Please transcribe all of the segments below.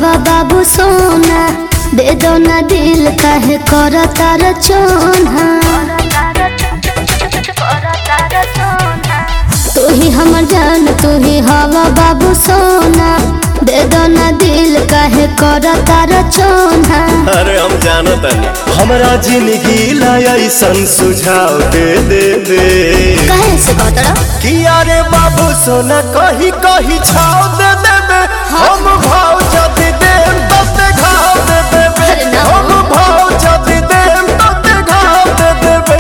हवा बाबू सोना, दे दो ना दिल काहे करता रचोना। तू ही हमर जान, तू ही हवा बाबू सोना, दे दो ना दिल काहे करता रचोना। अरे हम जानत नहीं हमरा जिंदगी ला ऐसन सुझाव दे दे दे। कहे से बतड़ा कि अरे बाबू सोना कहीं कहीं छाव दे देबे। हम भाव जदी देम तते घाव दे देबे। हम भाव जदी देम तते घाव दे देबे।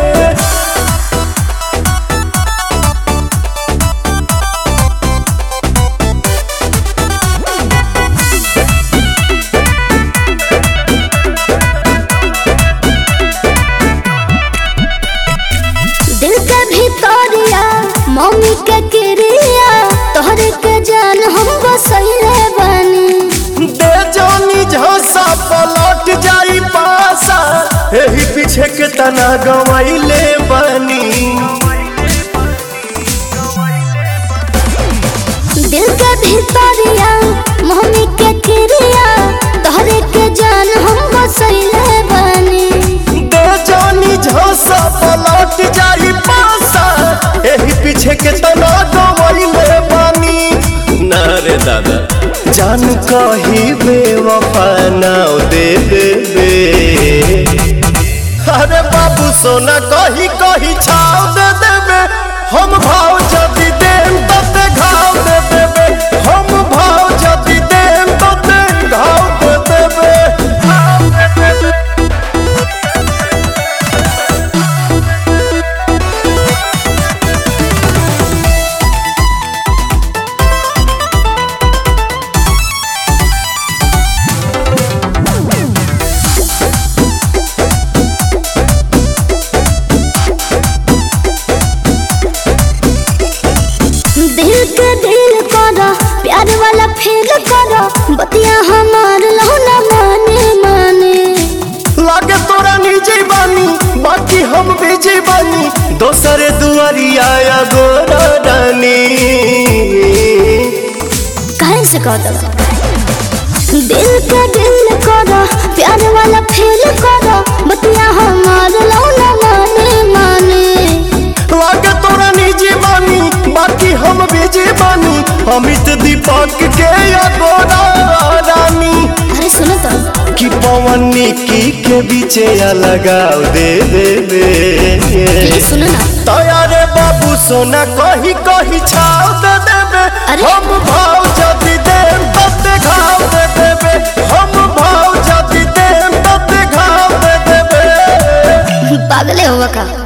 दिल के भीतरिया मम्मी के क्रिया, तोहरे के जान हम बसैले बानी। दे जानी झांसा पलट जाई पासा, एही पीछे के तना गवाइले बानी। दिल के भीतरिया मम्मी के क्रिया, तोहरे के जान हम बसैले बानी। दे जानी झांसा पलट जाई पासा, एही पीछे के तना गवाइले बानी। ना रे दादा जान कही बेवफा नाव दे दे दे। अरे बाबू सोना कही कही छाव दे देबे। हम भाव जदी देम तते घाव दे देबे। हम भाव जदी देम तते घाव दे देबे। दिल के दिल करो, प्यार वाला फील करो, बतिया हमार लौना माने माने। लागे तोरा निजी बानी, बाकी हम बिजी बानी। दोसरे दुआरिया या गोरा रानी। कहे से कह दो दिल के दिल करो, प्यार वाला फील करो, बतिया हमार लौना माने माने। लागे तोरा निजी बानी, बाकी हम बिजी बानी। अमित दीपक के या गोरा रानी। अरे सुनो तो कि पवन निकी के बीचे या लगाव दे दे दे। सुनो ना तयारे बाबू सोना कही कही छाव दे देबे। हम भाव जदी देम तते घाव दे देबे। हम भाव जदी देम तते घाव दे देबे। पागले हुआ का।